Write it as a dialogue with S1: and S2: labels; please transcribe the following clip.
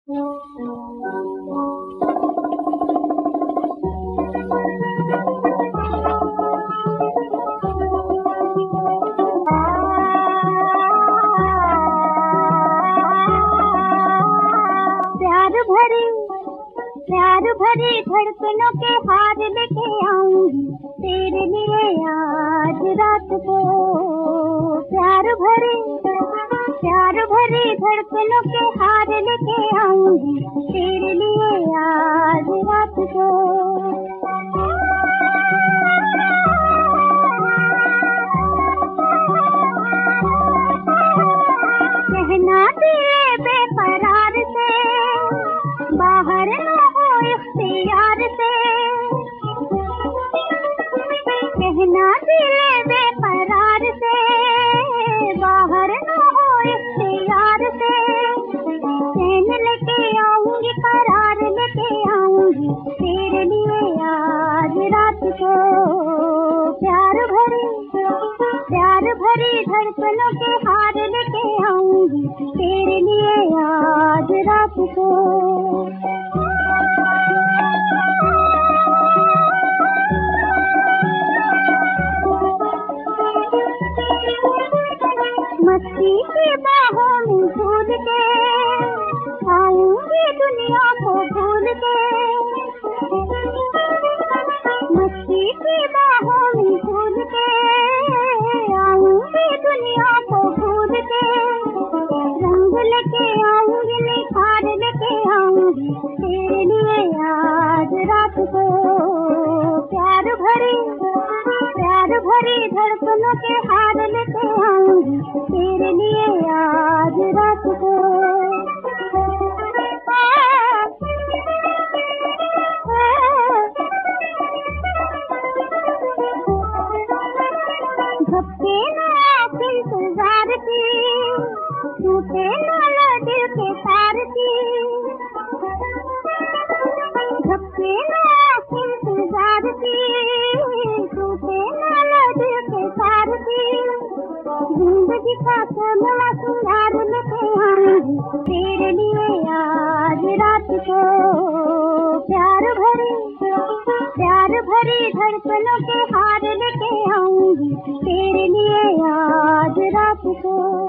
S1: प्यार भरी धड़कनों के हार लेके आऊंगी तेरे लिए आज रात को। प्यार भरी धड़कनों के हार लेके आऊंगी तेरे लिए आज रात को। कहना दिए बेकरार से बाहर न हो इख्तियार से, कहना दिए बेकरार से बाहर न हो इख्तियार से। चैन लेके आऊंगी करार लेके आऊंगी तेरे लिए आज रात को। प्यार भरी धड़कनों के हार लेके आऊंगी तेरे लिए आज रात को। मस्ती की बाहों में झूल के आऊंगी दुनिया को भूल के। मस्ती की बाहों में झूल के आऊंगी दुनिया को भूल के। रंग लेके आऊंगी निखार लेके आऊंगी तेरे लिए आज रात को। प्यार भरी धड़कनों के हार लेके आऊंगी तेरे लिए आज रात को। झपके ना इंतजार की टूटे ना दिल के तार की। झपके ना इंतजार की टूटे ना दिल के तार की। जिंदगी का समा सिंगार लेके आऊंगी तेरे लिए आज रात को। प्यार भरी धड़कनों के हार लेके आऊंगी तेरे लिए आज रात को।